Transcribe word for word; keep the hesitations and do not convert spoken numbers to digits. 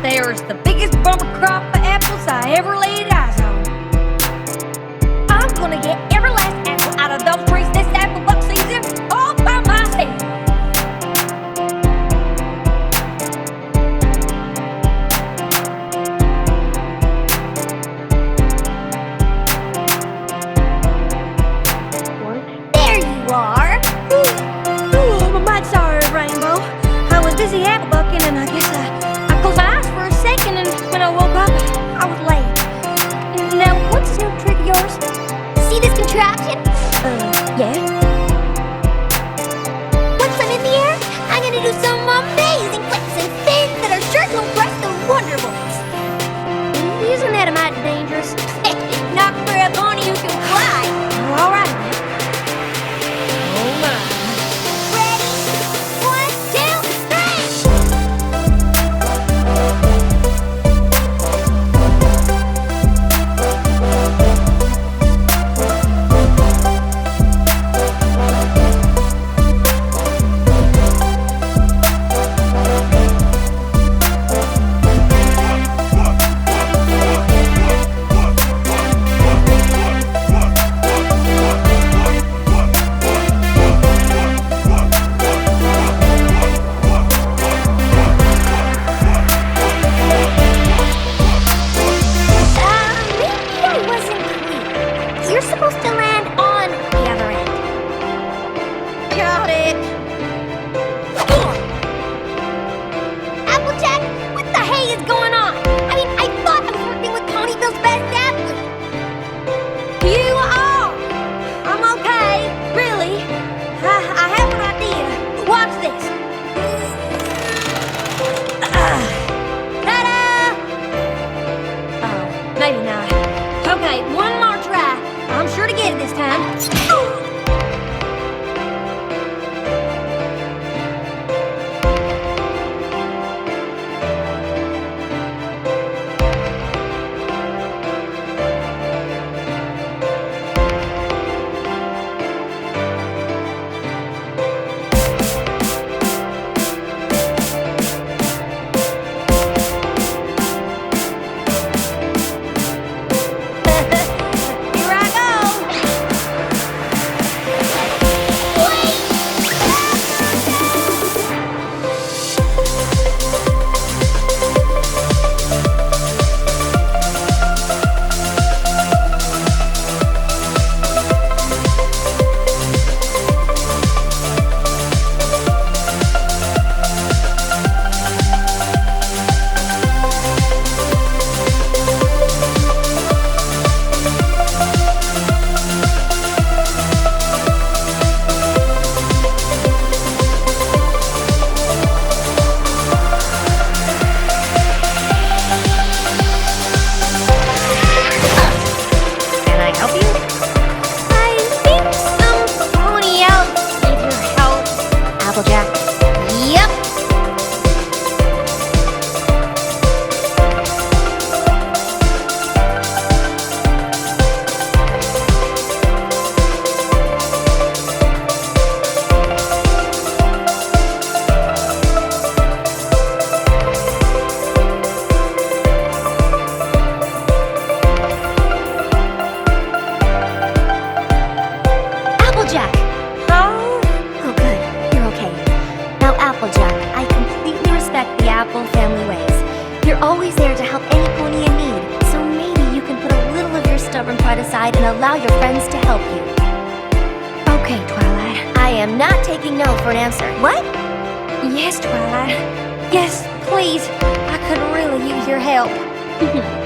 There's the biggest bumper crop of apples I ever laid eyes on. I'm gonna get every last apple out of those trees this apple buck season all by myself. There you are. Ooh, ooh, I'm mighty sorry, Rainbow. I was busy apple bucking and I guess I, I closed my eyes for a second, and when I woke up, I was late. Now, what's this new trick of yours? See this contraption? Uh, yeah. Once I'm in the air, I'm gonna do some amazing flips and spins that are sure to impress the Wonder Boys. Isn't that a mite dangerous? Not for a pony who can fly. All right. Oh my. Ready? One, two, three! You're supposed to land on the other end. Got it. Applejack, what the hey is going on? I mean, I thought I was working with Ponyville's best athlete. You are. I'm okay, really. I, I have an idea. Watch this. Uh, ta-da! Oh, maybe not. Okay, one more try. I'm sure to get it this time. Applejack. Yep. Applejack. Oh, oh good. You're okay. Now, Applejack, I completely respect the Apple family ways. You're always there to help any pony in need, so maybe you can put a little of your stubborn pride aside and allow your friends to help you. Okay, Twilight. I am not taking no for an answer. What? Yes, Twilight. Yes, please. I could really use your help.